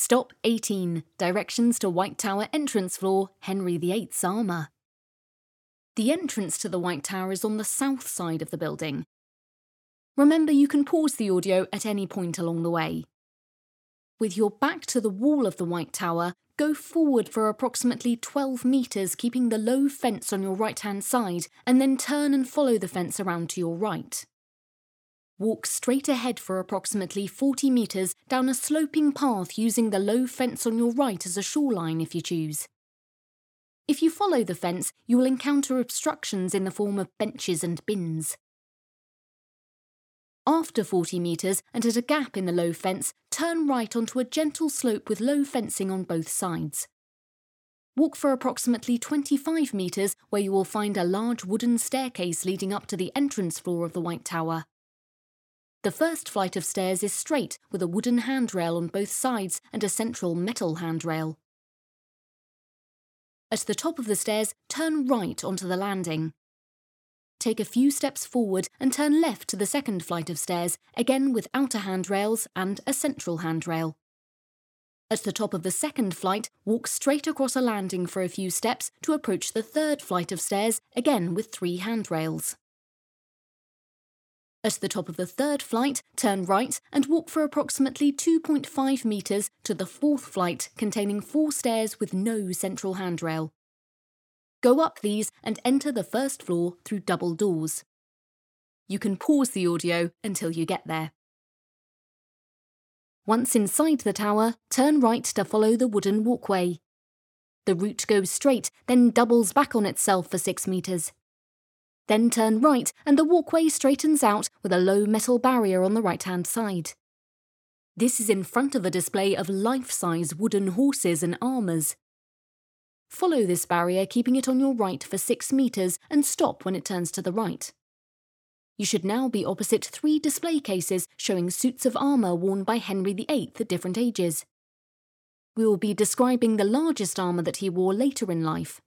Stop 18. Directions to White Tower entrance floor, Henry VIII's armour. The entrance to the White Tower is on the south side of the building. Remember, you can pause the audio at any point along the way. With your back to the wall of the White Tower, go forward for approximately 12 metres, keeping the low fence on your right-hand side, and then turn and follow the fence around to your right. Walk straight ahead for approximately 40 metres down a sloping path using the low fence on your right as a shoreline if you choose. If you follow the fence, you will encounter obstructions in the form of benches and bins. After 40 metres and at a gap in the low fence, turn right onto a gentle slope with low fencing on both sides. Walk for approximately 25 metres where you will find a large wooden staircase leading up to the entrance floor of the White Tower. The first flight of stairs is straight with a wooden handrail on both sides and a central metal handrail. At the top of the stairs, turn right onto the landing. Take a few steps forward and turn left to the second flight of stairs, again with outer handrails and a central handrail. At the top of the second flight, walk straight across a landing for a few steps to approach the third flight of stairs, again with 3 handrails. At the top of the third flight, turn right and walk for approximately 2.5 metres to the fourth flight containing 4 stairs with no central handrail. Go up these and enter the first floor through double doors. You can pause the audio until you get there. Once inside the tower, turn right to follow the wooden walkway. The route goes straight, then doubles back on itself for 6 metres. Then turn right and the walkway straightens out with a low metal barrier on the right-hand side. This is in front of a display of life-size wooden horses and armours. Follow this barrier, keeping it on your right for 6 metres and stop when it turns to the right. You should now be opposite 3 display cases showing suits of armour worn by Henry VIII at different ages. We will be describing the largest armour that he wore later in life.